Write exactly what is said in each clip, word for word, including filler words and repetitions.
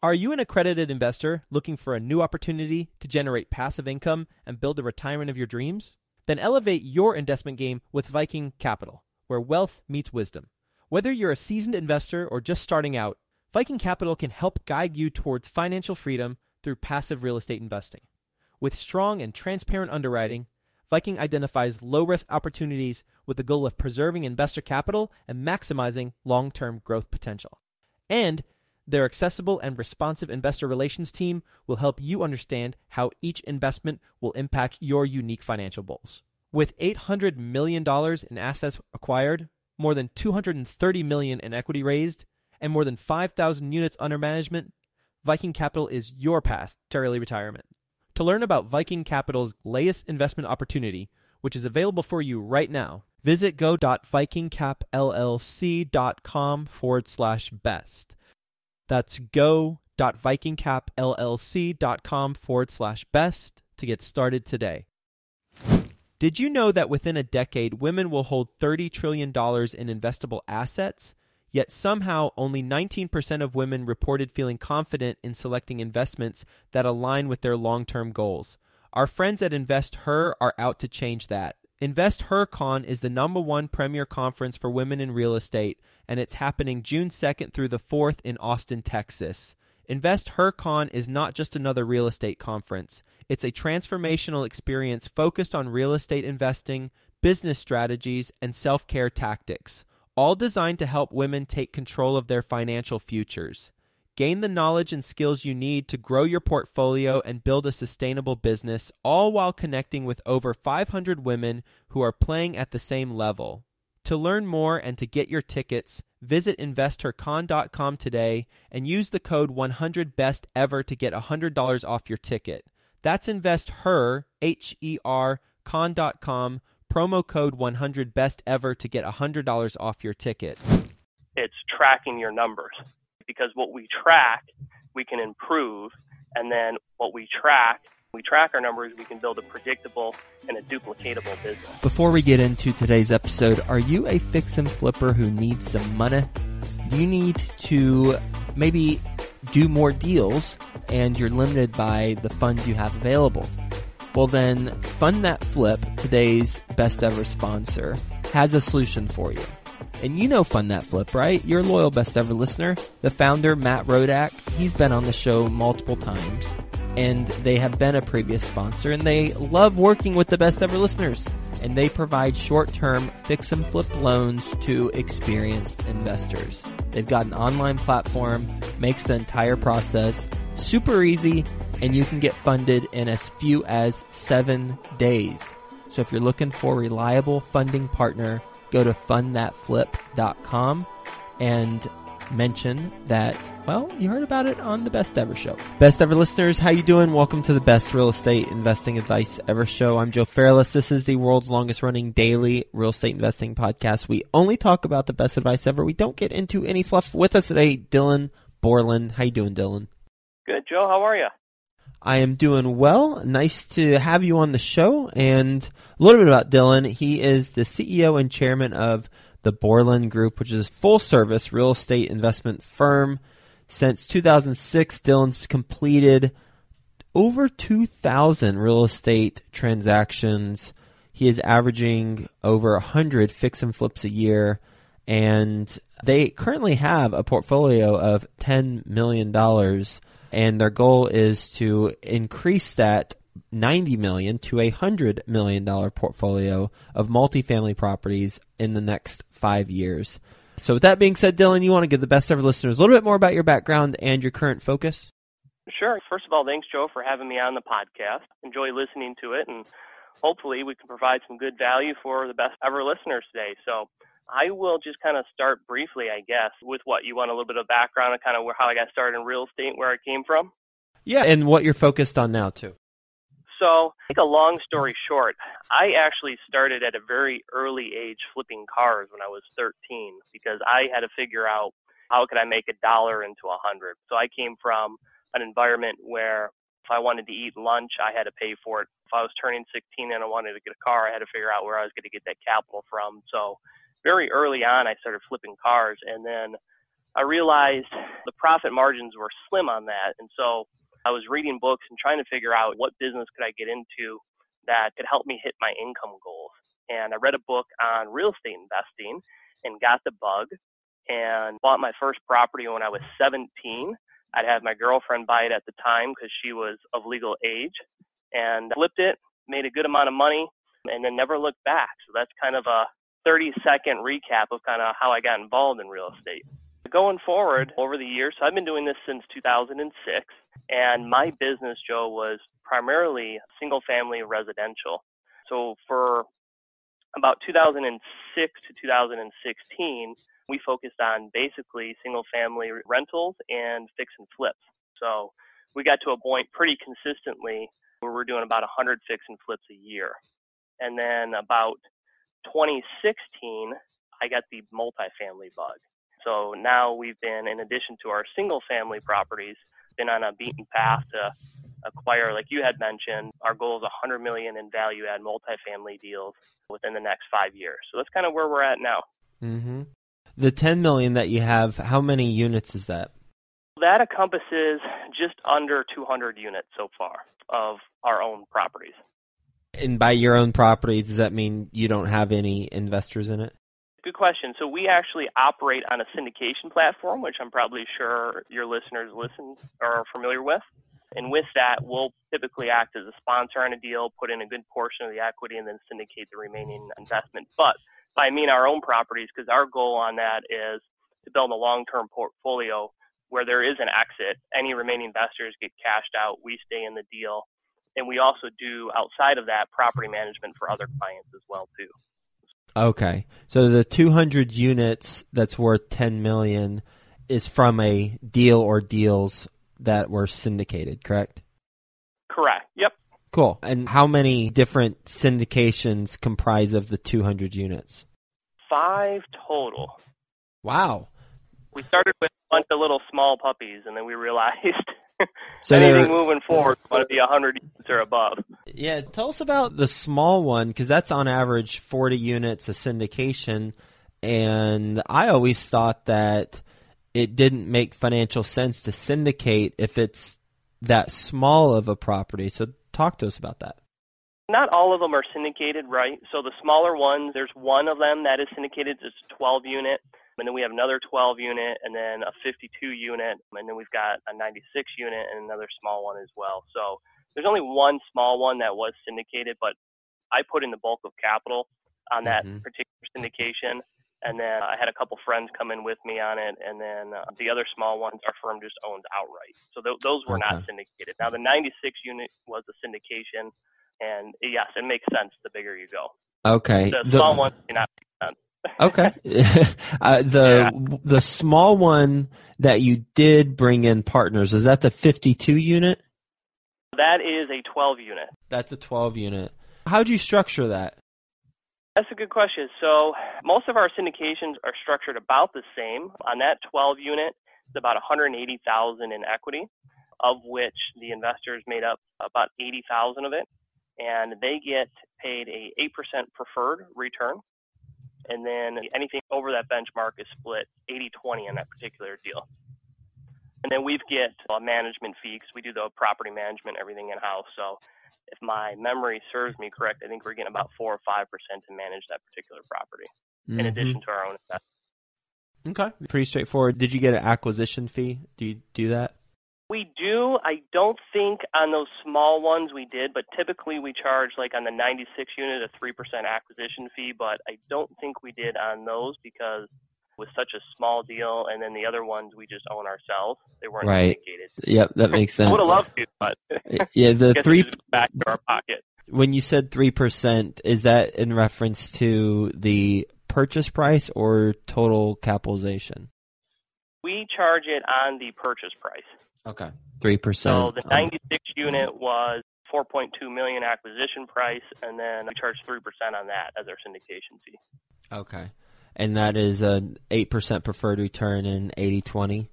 Are you an accredited investor looking for a new opportunity to generate passive income and build the retirement of your dreams? Then elevate your investment game with Viking Capital, where wealth meets wisdom. Whether you're a seasoned investor or just starting out, Viking Capital can help guide you towards financial freedom through passive real estate investing. With strong and transparent underwriting, Viking identifies low-risk opportunities with the goal of preserving investor capital and maximizing long-term growth potential. And their accessible and responsive investor relations team will help you understand how each investment will impact your unique financial goals. With eight hundred million dollars in assets acquired, more than two hundred thirty million dollars in equity raised, and more than five thousand units under management, Viking Capital is your path to early retirement. To learn about Viking Capital's latest investment opportunity, which is available for you right now, visit go.vikingcapllc.com forward slash best. That's go.vikingcapllc.com forward slash best to get started today. Did you know that within a decade, women will hold thirty trillion dollars in investable assets? Yet somehow only nineteen percent of women reported feeling confident in selecting investments that align with their long-term goals. Our friends at InvestHer are out to change that. InvestHerCon is the number one premier conference for women in real estate, and it's happening June second through the fourth in Austin, Texas. InvestHerCon is not just another real estate conference. It's a transformational experience focused on real estate investing, business strategies, and self-care tactics, all designed to help women take control of their financial futures. Gain the knowledge and skills you need to grow your portfolio and build a sustainable business, all while connecting with over five hundred women who are playing at the same level. To learn more and to get your tickets, visit investor con dot com today and use the code one hundred best ever to get one hundred dollars off your ticket. That's InvestHer, H E R, con dot com, promo code one hundred best ever to get one hundred dollars off your ticket. It's tracking your numbers, because what we track, we can improve, and then what we track, we track our numbers, we can build a predictable and a duplicatable business. Before we get into today's episode, are you a fix and flipper who needs some money? Do you need to maybe do more deals and you're limited by the funds you have available? Well then, Fund That Flip, today's best ever sponsor, has a solution for you. And you know Fund That Flip, right? You're a loyal best ever listener. The founder, Matt Rodak, he's been on the show multiple times, and they have been a previous sponsor, and they love working with the best ever listeners. And they provide short-term fix and flip loans to experienced investors. They've got an online platform, makes the entire process super easy, and you can get funded in as few as seven days. So if you're looking for a reliable funding partner, go to fund that flip dot com and mention that, well, you heard about it on the Best Ever Show. Best Ever listeners, how you doing? Welcome to the Best Real Estate Investing Advice Ever Show. I'm Joe Fairless. This is the world's longest running daily real estate investing podcast. We only talk about the best advice ever. We don't get into any fluff. With us today, Dylan Borland. How you doing, Dylan? Good, Joe. How are you? I am doing well. Nice to have you on the show. And a little bit about Dylan. He is the C E O and chairman of the Borland Group, which is a full-service real estate investment firm. Since two thousand six, Dylan's completed over two thousand real estate transactions. He is averaging over one hundred fix and flips a year, and they currently have a portfolio of ten million dollars, and their goal is to increase that ninety million dollars to a one hundred million dollars portfolio of multifamily properties in the next five years. So with that being said, Dylan, you want to give the best ever listeners a little bit more about your background and your current focus? Sure. First of all, thanks, Joe, for having me on the podcast. Enjoy listening to it, and hopefully we can provide some good value for the best ever listeners today. So I will just kind of start briefly, I guess, with what you want a little bit of background on kind of where, how I got started in real estate, where I came from. Yeah, and what you're focused on now, too. So, to make a long story short, I actually started at a very early age flipping cars when I was thirteen, because I had to figure out how could I make a dollar into a hundred. So I came from an environment where if I wanted to eat lunch, I had to pay for it. If I was turning sixteen and I wanted to get a car, I had to figure out where I was going to get that capital from. So very early on, I started flipping cars, and then I realized the profit margins were slim on that. And so I was reading books and trying to figure out what business could I get into that could help me hit my income goals. And I read a book on real estate investing and got the bug and bought my first property when I was seventeen. I'd had my girlfriend buy it at the time because she was of legal age, and flipped it, made a good amount of money, and then never looked back. So that's kind of a thirty second recap of kind of how I got involved in real estate. Going forward over the years, so I've been doing this since two thousand six, and my business, Joe, was primarily single family residential. So for about two thousand six to two thousand sixteen, we focused on basically single family rentals and fix and flips. So we got to a point pretty consistently where we're doing about one hundred fix and flips a year. And then about twenty sixteen, I got the multifamily bug. So now we've been, in addition to our single family properties, been on a beaten path to acquire, like you had mentioned, our goal is one hundred million in value add multifamily deals within the next five years. So that's kind of where we're at now. Mm-hmm. The ten million that you have, how many units is that? That encompasses just under two hundred units so far of our own properties. And by your own properties, does that mean you don't have any investors in it? Good question. So we actually operate on a syndication platform, which I'm probably sure your listeners listen or are familiar with. And with that, we'll typically act as a sponsor on a deal, put in a good portion of the equity, and then syndicate the remaining investment. But by I mean our own properties, because our goal on that is to build a long-term portfolio where there is an exit. Any remaining investors get cashed out. We stay in the deal. And we also do, outside of that, property management for other clients as well, too. Okay. So the two hundred units that's worth ten million dollars is from a deal or deals that were syndicated, correct? Correct. Yep. Cool. And how many different syndications comprise of the two hundred units? Five total. Wow. We started with a bunch of little small puppies, and then we realized so anything moving forward want to be one hundred units or above. Yeah, tell us about the small one, because that's on average forty units a syndication, and I always thought that it didn't make financial sense to syndicate if it's that small of a property. So talk to us about that. Not all of them are syndicated, right? So the smaller ones, there's one of them that is syndicated. It's a twelve unit. And then we have another twelve unit, and then a fifty-two unit, and then we've got a ninety-six unit and another small one as well. So there's only one small one that was syndicated, but I put in the bulk of capital on that mm-hmm. particular syndication. And then I had a couple friends come in with me on it, and then uh, the other small ones our firm just owned outright. So th- those were okay. not syndicated. Now the ninety-six unit was a syndication, and yes, it makes sense the bigger you go. Okay. The small the- ones do not make sense. Okay. uh, the yeah. the small one that you did bring in partners, is that the fifty-two unit? That is a twelve unit. That's a twelve unit. How'd you structure that? That's a good question. So most of our syndications are structured about the same. On that twelve unit, it's about one hundred eighty thousand dollars in equity, of which the investors made up about eighty thousand dollars of it, and they get paid a eight percent preferred return. And then anything over that benchmark is split eighty twenty on that particular deal. And then we get a management fee because we do the property management, everything in-house. So if my memory serves me correct, I think we're getting about four or five percent to manage that particular property, mm-hmm. in addition to our own investment. Okay. Pretty straightforward. Did you get an acquisition fee? Do you do that? We do. I don't think on those small ones we did, but typically we charge, like on the ninety-six unit, a three percent acquisition fee, but I don't think we did on those because it was such a small deal, and then the other ones we just own ourselves. They weren't right. syndicated. Yep, that makes sense. I would have loved to, but yeah, the three back to our pocket. When you said three percent, is that in reference to the purchase price or total capitalization? We charge it on the purchase price. Okay, three percent. So the ninety-six um, unit was four point two million dollars acquisition price, and then we charge three percent on that as our syndication fee. Okay, and that is an eight percent preferred return and eighty twenty?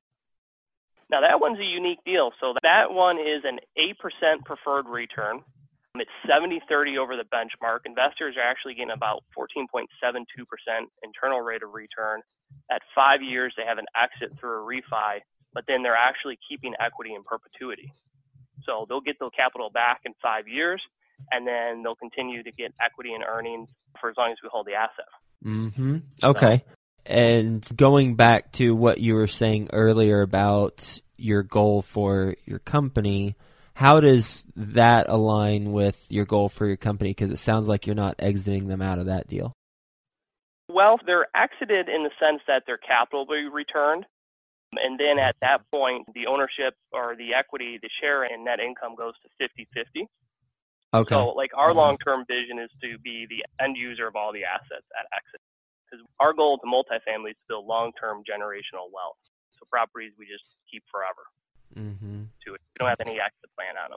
Now that one's a unique deal. So that one is an eight percent preferred return. It's seventy thirty over the benchmark. Investors are actually getting about fourteen point seven two percent internal rate of return. At five years, they have an exit through a refi, but then they're actually keeping equity in perpetuity. So they'll get the capital back in five years, and then they'll continue to get equity and earnings for as long as we hold the asset. Mm-hmm. Okay. So, and going back to what you were saying earlier about your goal for your company, how does that align with your goal for your company? Because it sounds like you're not exiting them out of that deal. Well, they're exited in the sense that their capital will be returned. And then at that point, the ownership or the equity, the share in net income goes to fifty-fifty. Okay. So like our long-term vision is to be the end user of all the assets at exit. Because our goal to multifamily is to build long-term generational wealth. So properties we just keep forever. Mm-hmm. To it. We don't have any exit plan on them.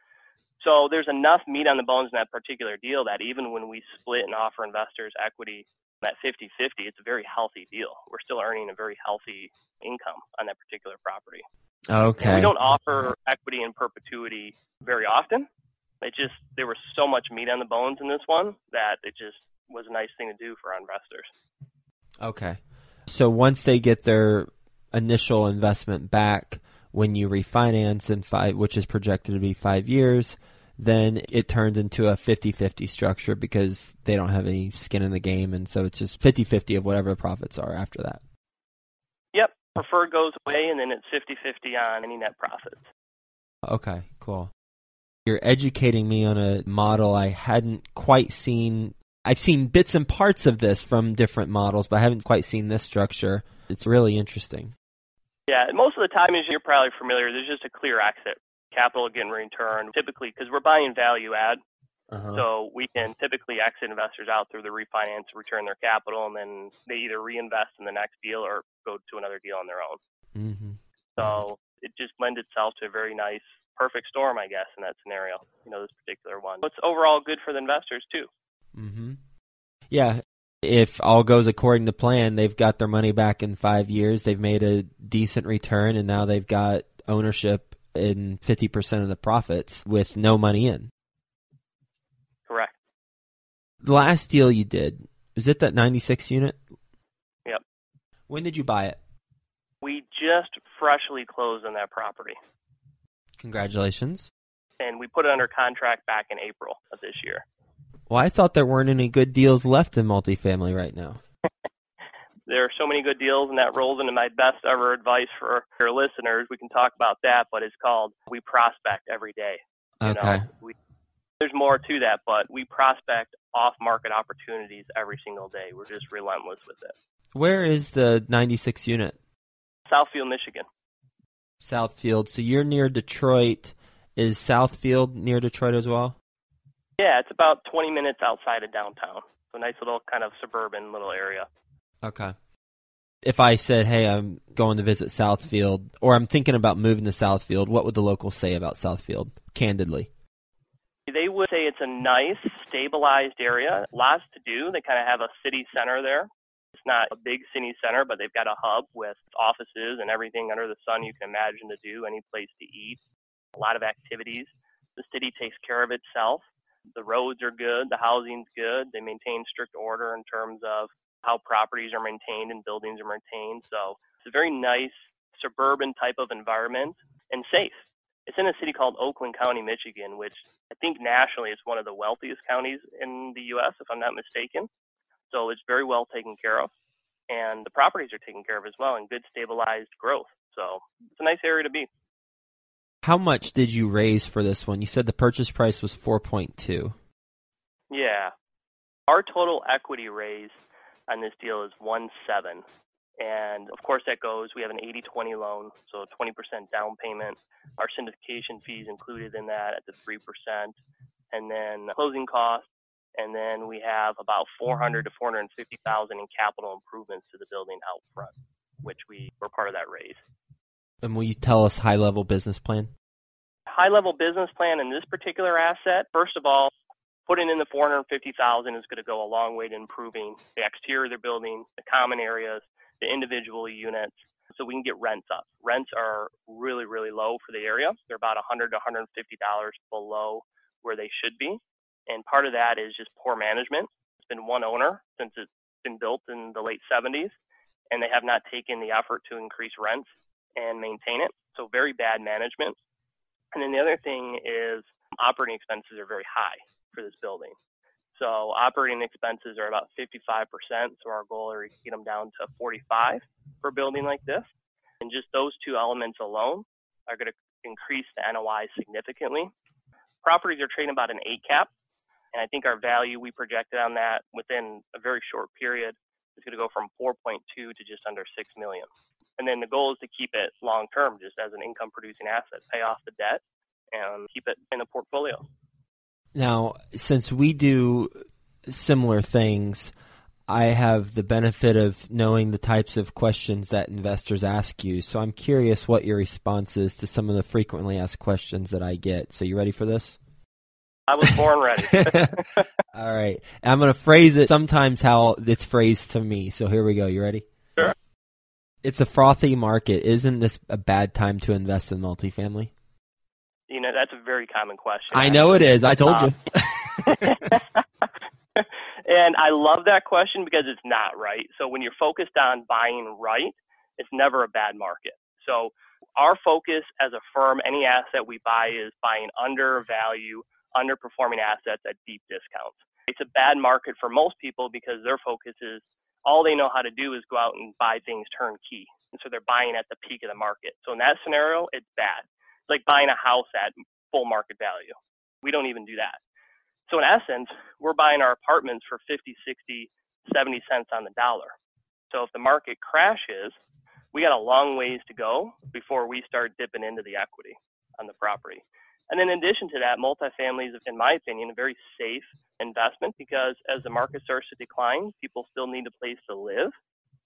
So there's enough meat on the bones in that particular deal that even when we split and offer investors equity at fifty-fifty, it's a very healthy deal. We're still earning a very healthy income on that particular property. Okay. And we don't offer equity in perpetuity very often. It just, there was so much meat on the bones in this one that it just was a nice thing to do for our investors. Okay. So once they get their initial investment back, when you refinance in five, which is projected to be five years, then it turns into a fifty-fifty structure because they don't have any skin in the game, and so it's just fifty-fifty of whatever the profits are after that. Yep. Preferred goes away, and then it's fifty-fifty on any net profits. Okay, cool. You're educating me on a model I hadn't quite seen. I've seen bits and parts of this from different models, but I haven't quite seen this structure. It's really interesting. Yeah, most of the time, as you're probably familiar, there's just a clear exit. Capital getting returned, typically, because we're buying value add. Uh-huh. So we can typically exit investors out through the refinance, return their capital, and then they either reinvest in the next deal or go to another deal on their own. Mm-hmm. So it just lends itself to a very nice, perfect storm, I guess, in that scenario, you know, this particular one. But it's overall good for the investors, too. Mm-hmm. Yeah. If all goes according to plan, they've got their money back in five years. They've made a decent return, and now they've got ownership in fifty percent of the profits with no money in. Correct. The last deal you did, is it that ninety-six unit? Yep. When did you buy it? We just freshly closed on that property. Congratulations. And we put it under contract back in April of this year. Well, I thought there weren't any good deals left in multifamily right now. There are so many good deals, and that rolls into my best ever advice for your listeners. We can talk about that, but it's called we prospect every day. You okay. know, we, there's more to that, but we prospect off-market opportunities every single day. We're just relentless with it. Where is the ninety-six unit? Southfield, Michigan. Southfield. So you're near Detroit. Is Southfield near Detroit as well? Yeah, it's about twenty minutes outside of downtown. So a nice little kind of suburban little area. Okay. If I said, hey, I'm going to visit Southfield, or I'm thinking about moving to Southfield, what would the locals say about Southfield, candidly? They would say it's a nice, stabilized area, lots to do. They kind of have a city center there. It's not a big city center, but they've got a hub with offices and everything under the sun you can imagine to do, any place to eat, a lot of activities. The city takes care of itself. The roads are good. The housing's good. They maintain strict order in terms of how properties are maintained and buildings are maintained. So it's a very nice suburban type of environment and safe. It's in a city called Oakland County, Michigan, which I think nationally is one of the wealthiest counties in the U S, if I'm not mistaken. So it's very well taken care of. And the properties are taken care of as well and good stabilized growth. So it's a nice area to be. How much did you raise for this one? You said the purchase price was four point two. Yeah. Our total equity raise on this deal is one point seven. And, of course, that goes, we have an eighty twenty loan, so twenty percent down payment. Our syndication fees included in that at the three percent. And then closing costs. And then we have about four hundred thousand to four hundred fifty thousand dollars in capital improvements to the building out front, which we were part of that raise. And will you tell us high-level business plan? High-level business plan in this particular asset, first of all, putting in the four hundred fifty thousand dollars is going to go a long way to improving the exterior of the building, the common areas, the individual units, so we can get rents up. Rents are really, really low for the area. They're about one hundred dollars to one hundred fifty dollars below where they should be. And part of that is just poor management. It's been one owner since it's been built in the late seventies. and they have not taken the effort to increase rents and maintain it. So very bad management. And then the other thing is operating expenses are very high for this building. So operating expenses are about fifty-five percent. So our goal is to get them down to forty-five for a building like this. And just those two elements alone are going to increase the N O I significantly. Properties are trading about an eight cap. And I think our value we projected on that within a very short period is going to go from four point two to just under six million. And then the goal is to keep it long term, just as an income producing asset, pay off the debt and keep it in the portfolio. Now, since we do similar things, I have the benefit of knowing the types of questions that investors ask you. So I'm curious what your response is to some of the frequently asked questions that I get. So you ready for this? I was born ready. All right. I'm going to phrase it sometimes how it's phrased to me. So here we go. You ready? Sure. It's a frothy market. Isn't this a bad time to invest in multifamily? You know, that's a very common question. I know it is. I told you. And I love that question because it's not right. So when you're focused on buying right, it's never a bad market. So our focus as a firm, any asset we buy is buying undervalue, underperforming assets at deep discounts. It's a bad market for most people because their focus is all they know how to do is go out and buy things turnkey. And so they're buying at the peak of the market. So in that scenario, it's bad. It's like buying a house at full market value. We don't even do that. So in essence, we're buying our apartments for fifty, sixty, seventy cents on the dollar. So if the market crashes, we got a long ways to go before we start dipping into the equity on the property. And then in addition to that, multifamily is, in my opinion, a very safe investment because as the market starts to decline, people still need a place to live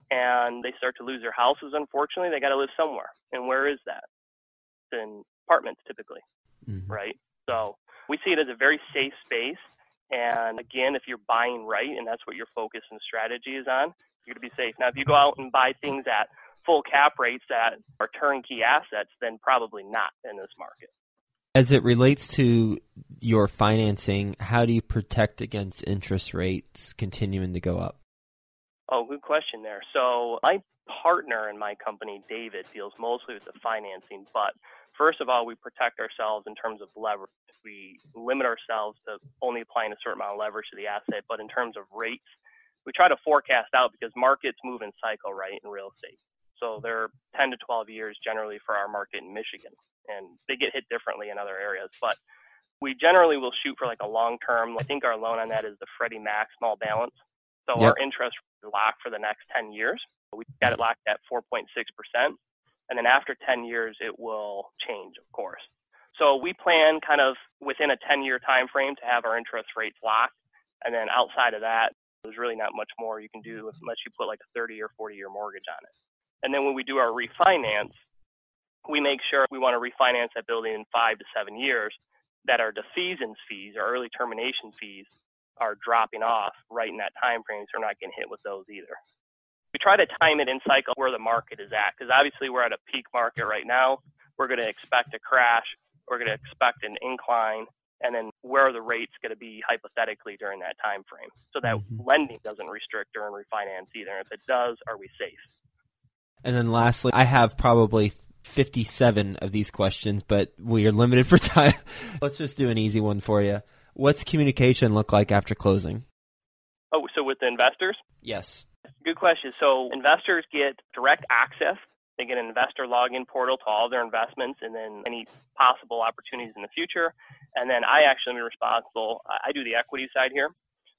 and they start to lose their houses. Unfortunately, they got to live somewhere. And where is that? It's in apartments typically, mm-hmm. right? So we see it as a very safe space. And again, if you're buying right and that's what your focus and strategy is on, you're going to be safe. Now, if you go out and buy things at full cap rates that are turnkey assets, then probably not in this market. As it relates to your financing, how do you protect against interest rates continuing to go up? Oh, good question there. So my partner in my company, David, deals mostly with the financing. But first of all, we protect ourselves in terms of leverage. We limit ourselves to only applying a certain amount of leverage to the asset. But in terms of rates, we try to forecast out because markets move in cycle, right, in real estate. So they're ten to twelve years generally for our market in Michigan. And they get hit differently in other areas. But we generally will shoot for like a long-term. I think our loan on that is the Freddie Mac small balance. So yep. Our interest is locked for the next ten years. We got it locked at four point six percent. And then after ten years, it will change, of course. So we plan kind of within a ten-year time frame to have our interest rates locked. And then outside of that, there's really not much more you can do unless you put like a thirty or forty-year mortgage on it. And then when we do our refinance, we make sure we want to refinance that building in five to seven years, that our defeasance fees or early termination fees are dropping off right in that time frame, so we're not getting hit with those either. We try to time it in cycle where the market is at, because obviously we're at a peak market right now. We're going to expect a crash. We're going to expect an incline, and then where are the rates going to be hypothetically during that time frame, so that mm-hmm. lending doesn't restrict during refinance either. If it does, are we safe? And then lastly, I have probably fifty-seven of these questions, but we are limited for time. Let's just do an easy one for you. What's communication look like after closing? Oh, so with the investors? Yes. Good question. So investors get direct access. They get an investor login portal to all their investments and then any possible opportunities in the future. And then I actually am responsible. I do the equity side here.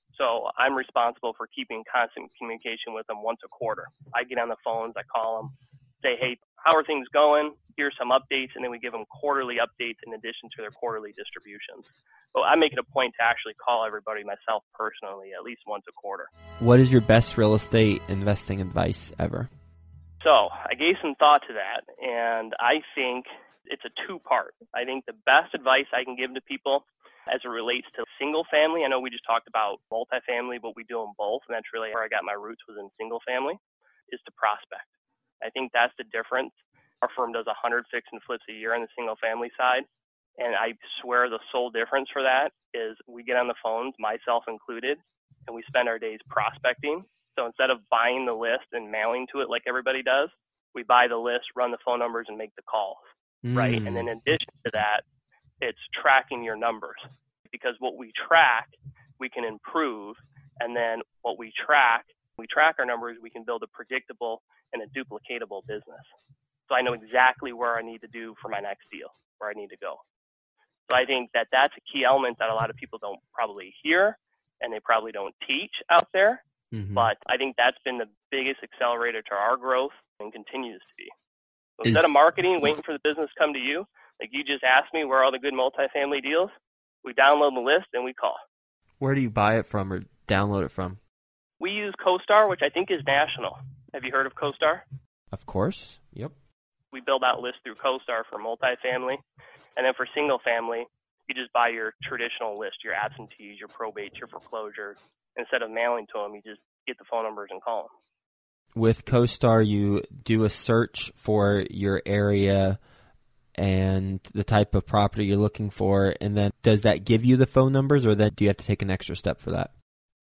So I'm responsible for keeping constant communication with them once a quarter. I get on the phones, I call them, say, hey, how are things going? Here's some updates, and then we give them quarterly updates in addition to their quarterly distributions. So I make it a point to actually call everybody myself personally at least once a quarter. What is your best real estate investing advice ever? So I gave some thought to that, and I think it's a two-part. I think the best advice I can give to people as it relates to single family, I know we just talked about multifamily, but we do them both, and that's really where I got my roots was in single family, is to prospect. I think that's the difference. Our firm does one hundred fix and flips a year on the single family side. And I swear the sole difference for that is we get on the phones, myself included, and we spend our days prospecting So instead of buying the list and mailing to it like everybody does, we buy the list, run the phone numbers, and make the calls, mm. right? And then in addition to that, it's tracking your numbers, because what we track, we can improve. And then what we track, we track our numbers, we can build a predictable and a duplicatable business. So I know exactly where I need to do for my next deal, where I need to go. So I think that that's a key element that a lot of people don't probably hear, and they probably don't teach out there. Mm-hmm. But I think that's been the biggest accelerator to our growth and continues to be. So Is, instead of marketing, waiting for the business to come to you, like you just asked me where are all the good multifamily deals, we download the list and we call. Where do you buy it from or download it from? We use CoStar, which I think is national. Have you heard of CoStar? Of course. Yep. We build out lists through CoStar for multifamily. And then for single family, you just buy your traditional list, your absentees, your probates, your foreclosures. Instead of mailing to them, you just get the phone numbers and call them. With CoStar, you do a search for your area and the type of property you're looking for, and then does that give you the phone numbers, or then do you have to take an extra step for that?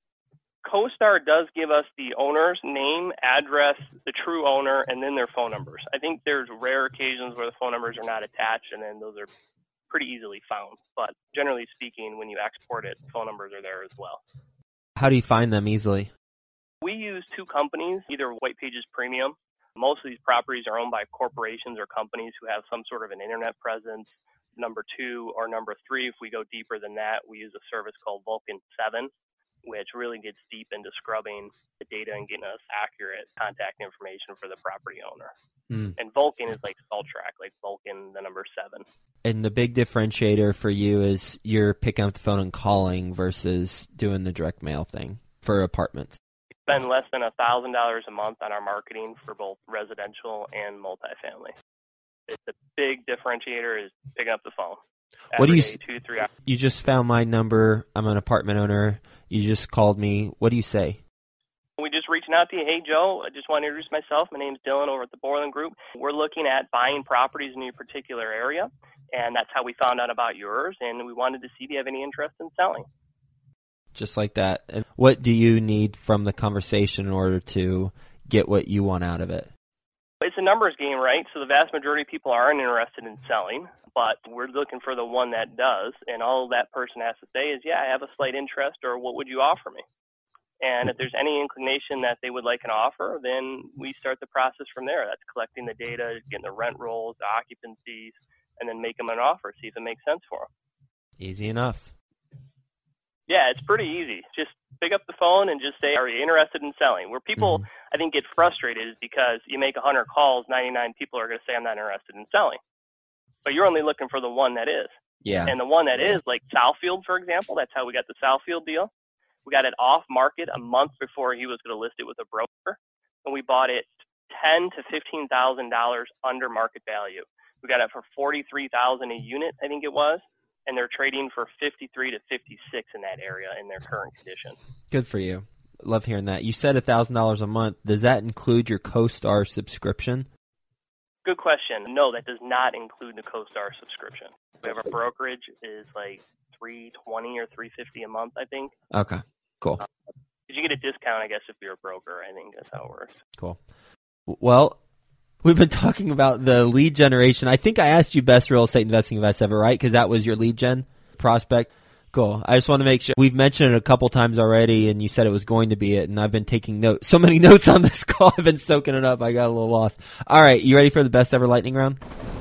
CoStar does give us the owner's name, address, the true owner, and then their phone numbers. I think there's rare occasions where the phone numbers are not attached, and then those are pretty easily found. But generally speaking, when you export it, phone numbers are there as well. How do you find them easily? We use two companies, either White Pages Premium. Most of these properties are owned by corporations or companies who have some sort of an internet presence. Number two or number three, if we go deeper than that, we use a service called Vulcan seven, which really gets deep into scrubbing the data and getting us accurate contact information for the property owner. Mm. And Vulcan is like SaltTrack, like Vulcan, the number seven. And the big differentiator for you is you're picking up the phone and calling versus doing the direct mail thing for apartments. We spend less than one thousand dollars a month on our marketing for both residential and multifamily. It's a big differentiator is picking up the phone. What do you day, two, three hours. You just found my number. I'm an apartment owner. You just called me. What do you say? We just reaching out to you. Hey, Joe, I just want to introduce myself. My name's Dylan over at the Borland Group. We're looking at buying properties in your particular area, and that's how we found out about yours, and we wanted to see if you have any interest in selling. Just like that. And what do you need from the conversation in order to get what you want out of it? It's a numbers game, right? So the vast majority of people aren't interested in selling, but we're looking for the one that does, and all that person has to say is, yeah, I have a slight interest, or what would you offer me? And if there's any inclination that they would like an offer, then we start the process from there. That's collecting the data, getting the rent rolls, the occupancies, and then make them an offer, see if it makes sense for them. Easy enough. Yeah, it's pretty easy. Just pick up the phone and just say, are you interested in selling? Where people, mm-hmm. I think, get frustrated is because you make one hundred calls, ninety-nine people are going to say, I'm not interested in selling. But you're only looking for the one that is. Yeah. And the one that is, like Southfield, for example, that's how we got the Southfield deal. We got it off market a month before he was going to list it with a broker, and we bought it ten to fifteen thousand dollars under market value. We got it for forty-three thousand dollars a unit, I think it was, and they're trading for fifty-three to fifty-six in that area in their current condition. Good for you. Love hearing that. You said one thousand dollars a month. Does that include your CoStar subscription? Good question. No, that does not include the CoStar subscription. We have a brokerage is like three twenty or three fifty a month, I think. Okay. Cool. Uh, you get a discount, I guess, if you're a broker. I think that's how it works. Cool. Well, we've been talking about the lead generation. I think I asked you best real estate investing advice ever, right? Because that was your lead gen prospect. Cool. I just want to make sure. We've mentioned it a couple times already, and you said it was going to be it, and I've been taking notes. So many notes on this call. I've been soaking it up. I got a little lost. All right. You ready for the best ever lightning round?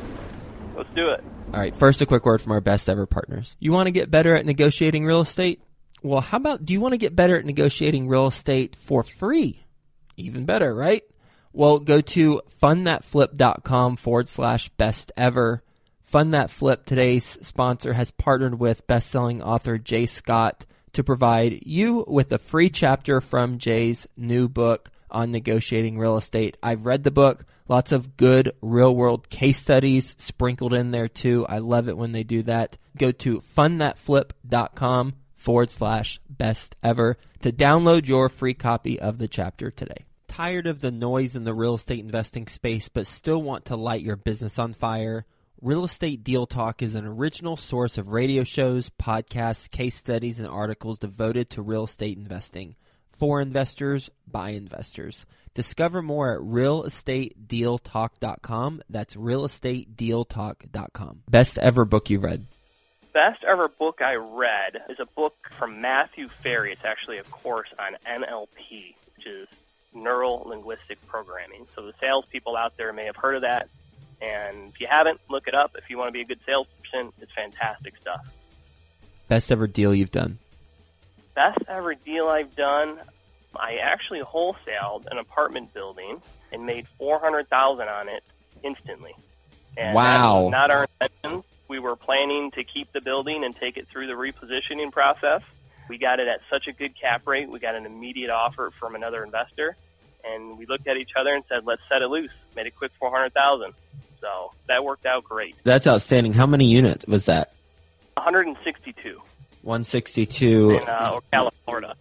Let's do it. All right. First, a quick word from our best ever partners. You want to get better at negotiating real estate? Well, how about, do you want to get better at negotiating real estate for free? Even better, right? Well, go to fundthatflip.com forward slash best ever. Fund That Flip, today's sponsor, has partnered with best-selling author Jay Scott to provide you with a free chapter from Jay's new book on negotiating real estate. I've read the book. Lots of good real-world case studies sprinkled in there, too. I love it when they do that. Go to fundthatflip.com forward slash best ever to download your free copy of the chapter today. Tired of the noise in the real estate investing space, but still want to light your business on fire? Real Estate Deal Talk is an original source of radio shows, podcasts, case studies, and articles devoted to real estate investing. For investors, by investors. Discover more at real estate deal talk dot com. That's real estate deal talk dot com. Best ever book you read? Best ever book I read is a book from Matthew Ferry. It's actually a course on N L P, which is Neural Linguistic Programming. So the salespeople out there may have heard of that. And if you haven't, look it up. If you want to be a good salesperson, it's fantastic stuff. Best ever deal you've done? Best ever deal I've done, I actually wholesaled an apartment building and made four hundred thousand dollars on it instantly. And wow. That was not our intention. We were planning to keep the building and take it through the repositioning process. We got it at such a good cap rate. We got an immediate offer from another investor. And we looked at each other and said, let's set it loose. Made a quick four hundred thousand dollars. So that worked out great. That's outstanding. How many units was that? one hundred sixty-two. one hundred sixty-two. In uh, Ocala, Florida.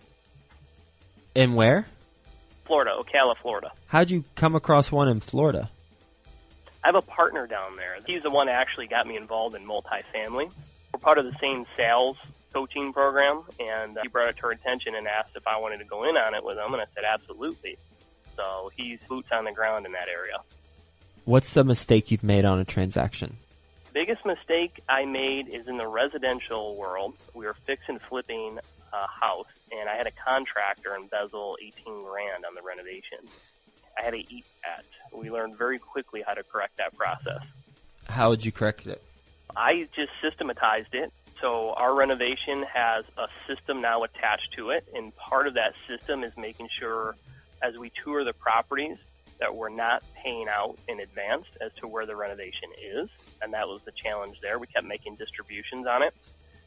In where? Florida, Ocala, Florida. How'd you come across one in Florida? I have a partner down there. He's the one that actually got me involved in multifamily. We're part of the same sales coaching program, and uh, he brought it to our attention and asked if I wanted to go in on it with him, and I said absolutely. So he's boots on the ground in that area. What's the mistake you've made on a transaction? Biggest mistake I made is in the residential world. We were fix and flipping a house, and I had a contractor embezzle eighteen grand on the renovation. I had to eat that. We learned very quickly how to correct that process. How would you correct it? I just systematized it. So our renovation has a system now attached to it, and part of that system is making sure as we tour the properties that we're not paying out in advance as to where the renovation is. And that was the challenge there. We kept making distributions on it,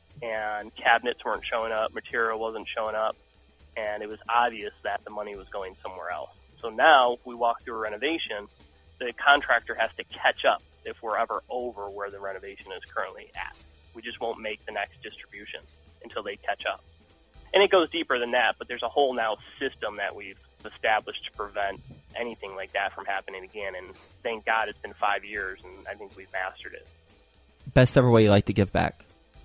and cabinets weren't showing up, material wasn't showing up, and it was obvious that the money was going somewhere else. So now, if we walk through a renovation, the contractor has to catch up if we're ever over where the renovation is currently at. We just won't make the next distribution until they catch up. And it goes deeper than that, but there's a whole now system that we've established to prevent anything like that from happening again. And thank God it's been five years, and I think we've mastered it. Best ever way you like to give back?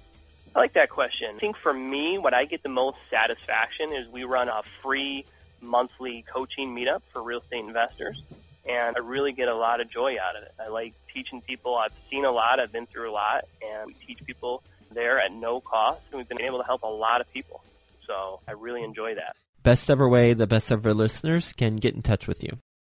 I like that question. I think for me, what I get the most satisfaction is we run a free monthly coaching meetup for real estate investors, and I really get a lot of joy out of it. I like teaching people. I've seen a lot. I've been through a lot, and we teach people there at no cost, and we've been able to help a lot of people. So I really enjoy that. Best ever way the best ever listeners can get in touch with you?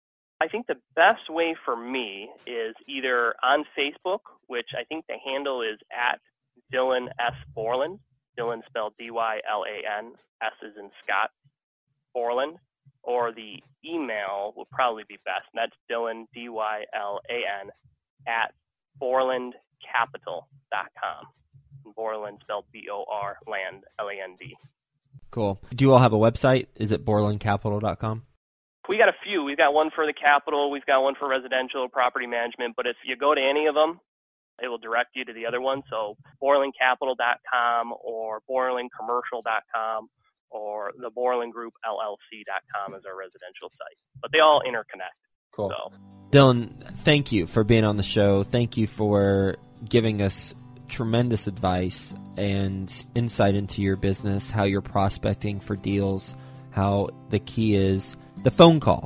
I think the best way for me is either on Facebook, which I think the handle is at Dylan S. Borland. Dylan spelled D Y L A N, S is in Scott, Borland, or the email will probably be best. And that's Dylan, D Y L A N, at borland capital dot com. Borland spelled B O R, land, L A N D. Cool. Do you all have a website? Is it borland capital dot com? We got a few. We've got one for the capital. We've got one for residential, property management. But if you go to any of them, it will direct you to the other one. So borland capital dot com or borland commercial dot com or the Borland Group L L C dot com is our residential site. But they all interconnect. Cool. So. Dylan, thank you for being on the show. Thank you for giving us tremendous advice and insight into your business, how you're prospecting for deals, how the key is the phone call.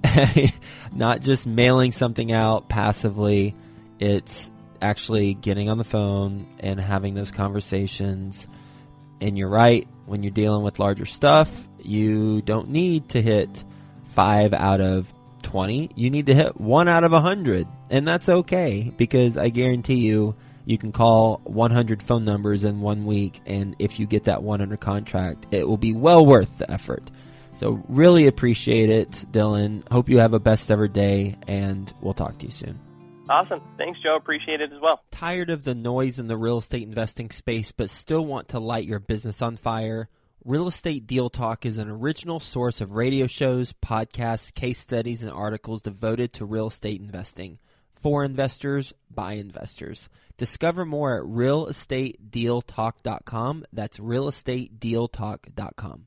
Not just mailing something out passively. It's actually getting on the phone and having those conversations. And you're right, when you're dealing with larger stuff, you don't need to hit five out of twenty. You need to hit one out of one hundred. And that's okay, because I guarantee you, you can call one hundred phone numbers in one week, and if you get that one under contract, it will be well worth the effort. So really appreciate it, Dylan. Hope you have a best ever day, and we'll talk to you soon. Awesome. Thanks, Joe. Appreciate it as well. Tired of the noise in the real estate investing space, but still want to light your business on fire? Real Estate Deal Talk is an original source of radio shows, podcasts, case studies, and articles devoted to real estate investing. For investors, by investors. Discover more at real estate deal talk dot com. That's real estate deal talk dot com.